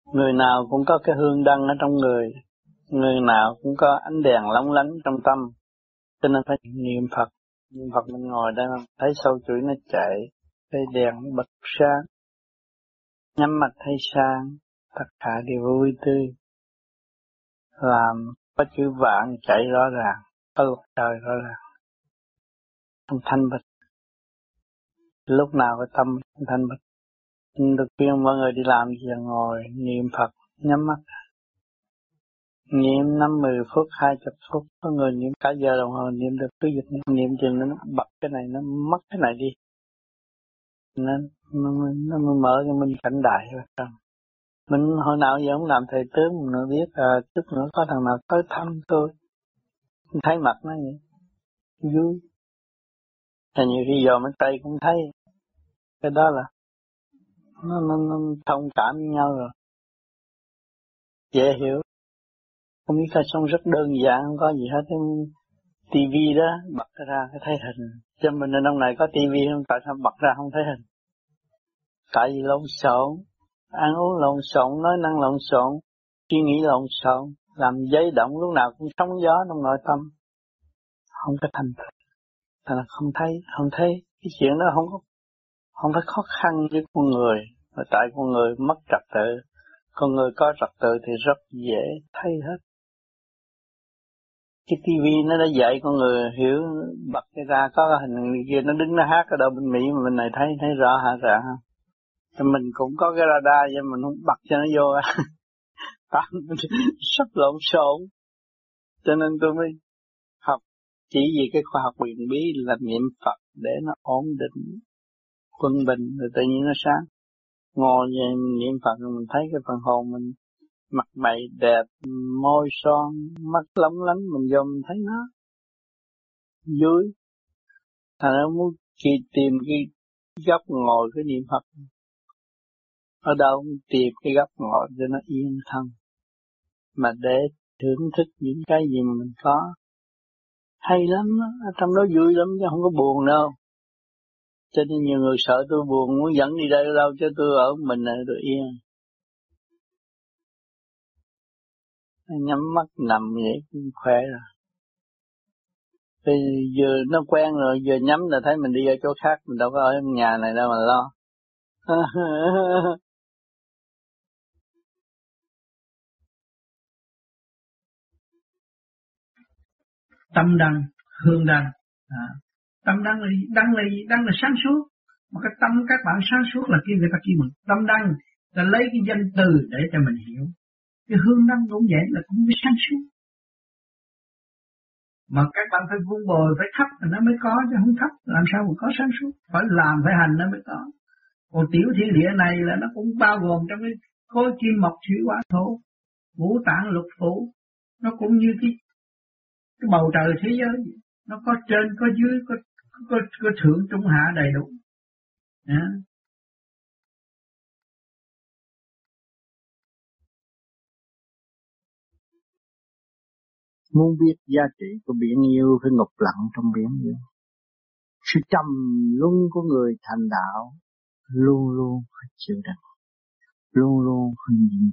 Người nào cũng có cái hương đăng ở trong người, người nào cũng có ánh đèn lóng lánh trong tâm, cho nên phải niệm Phật. Niệm Phật mình ngồi đây mà thấy sâu chuỗi nó chạy, thấy đèn nó bật sáng, nhắm mắt thấy sáng, tất cả đều vui tươi, làm có chữ vạn chạy rõ ràng, có luật trời rõ ràng, không thanh bạch. Lúc nào cái tâm thanh bạch. Được khuyên mọi người đi làm gì là ngồi niệm Phật, nhắm mắt, niệm 5-10 phút, 20 phút, có người niệm cả giờ đồng hồ niệm được cứ việc niệm chừng nó bật cái này nó mất cái này đi, nên nó mới mở cho mình cảnh đại rồi. Mình hồi nào giờ không làm thầy tướng mình nữa biết chút nữa có thằng nào tới thăm tôi, mình thấy mặt nó vậy vui, là nhiều khi giờ mấy tay cũng thấy cái đó là nó thông cảm với nhau rồi, dễ hiểu. Không biết là sống rất đơn giản, không có gì hết. Tivi đó bật ra cái thấy hình, cho mình ở trong này có tivi không, tại sao bật ra không thấy hình? Tại vì lộn xộn, ăn uống lộn xộn, nói năng lộn xộn, suy nghĩ lộn xộn, làm giấy động lúc nào cũng sóng gió trong nội tâm, không có thành thực, thành là không thấy cái chuyện đó không phải khó khăn với con người, mà tại con người mất trật tự, con người có trật tự thì rất dễ thấy hết. Cái tivi nó đã dạy con người hiểu, bật cái ra có cái hình kia nó đứng nó hát ở đâu bên Mỹ mà bên này thấy rõ hả rạng không? Thì mình cũng có cái radar vậy mình không bật cho nó vô sắp lộn xộn, cho nên tôi mới học chỉ vì cái khoa học quyền bí là niệm Phật để nó ổn định quân bình rồi tự nhiên nó sáng. Ngồi về niệm Phật rồi mình thấy cái phần hồn mình mặt mày đẹp, môi son, mắt lóng lánh, mình vô mình thấy nó vui. Thành ra muốn tìm cái góc ngồi cái niệm Phật ở đâu cũng tìm cái góc ngồi cho nó yên thân, mà để thưởng thức những cái gì mà mình có hay lắm đó. Ở trong đó vui lắm chứ không có buồn đâu. Cho nên nhiều người sợ tôi buồn muốn dẫn đi đây đâu, chứ tôi ở mình này tôi yên, nhắm mắt nằm vậy cũng khỏe rồi. Thì giờ nó quen rồi, giờ nhắm là thấy mình đi ở chỗ khác, mình đâu có ở nhà này đâu mà lo. Tâm đăng, hương đăng. Tâm đăng là đăng là sáng suốt, mà cái tâm các bạn sáng suốt là kia người ta kêu mình tâm đăng, là lấy cái danh từ để cho mình hiểu. Cái hương đăng cũng vậy, là cũng mới sáng suốt. Mà các bạn phải vun bồi, phải thắp thì nó mới có, chứ không thắp làm sao mà có sáng suốt. Phải làm, phải hành nó mới có. Còn tiểu thiên địa này là nó cũng bao gồm trong cái khối kim mộc thủy hỏa thổ, ngũ tạng lục phủ, nó cũng như cái bầu trời thế giới, nó có trên có dưới, có thượng trung hạ đầy đủ. Muốn biết giá trị của biển yêu phải ngục lặng trong biển yêu. Sự trầm luân của người thành đạo luôn luôn phải chịu đựng, luôn luôn phải nhịn,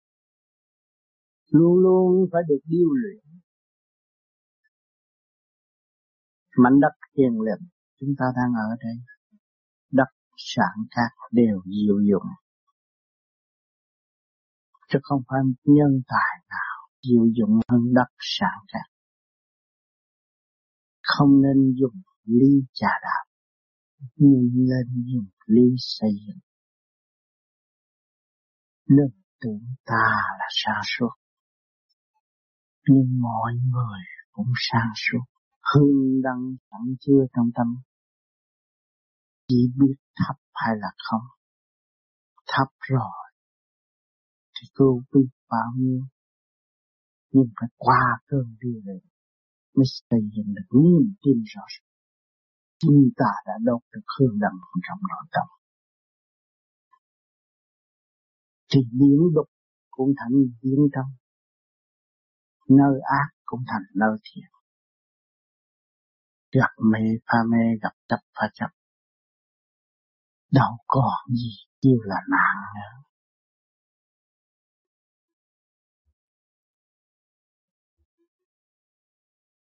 luôn luôn phải được điêu luyện. Mảnh đất hiền lành chúng ta đang ở đây, đất sản cát đều diệu dụng, chứ không phải nhân tài nào diệu dụng hơn đất sản cát. Không nên dùng ly trà đạp, nhưng nên dùng ly xây dựng. Đừng tưởng ta là sa sút, nhưng mọi người cũng sa sút. Hương đăng sẵn chứa trong tâm, chỉ biết thắp hay là không. Thắp rồi thì cứu biết bao nhiêu, nhưng phải qua cơn điêu luyện mới xây dựng được niềm tin rõ ràng. Chúng ta đã đốt được hương đăng trong nội tâm, thì điển đục cũng thành điển trong, nơi ác cũng thành nơi thiện. Gặp mê pha mê, gặp chấp pha chấp, đâu còn gì kêu là nạn nữa.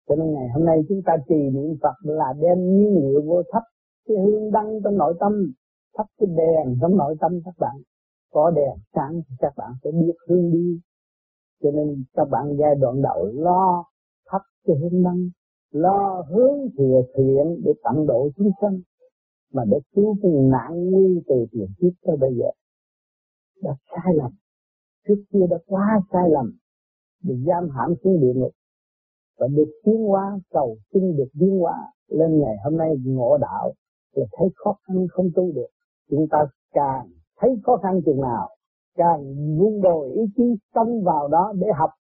Cho nên ngày hôm nay chúng ta trì niệm Phật là đem nhiên liệu vô thắp cái hương đăng trong nội tâm, thắp cái đèn trong nội tâm các bạn. Có đèn sáng thì các bạn sẽ biết hướng đi. Cho nên các bạn giai đoạn đầu lo thắp cái hương đăng, lo hướng thiện để tận độ chúng sanh, mà để cứu cái nạn nguy từ tiền kiếp tới bây giờ. Đã sai lầm, trước kia đã quá sai lầm, bị giam hãm xuống địa ngục, và được tiến hóa, cầu xin được tiến hóa. Lên ngày hôm nay ngộ đạo, là thấy khó khăn không tu được. Chúng ta càng thấy khó khăn chừng nào, càng vun bồi ý chí xông vào đó để học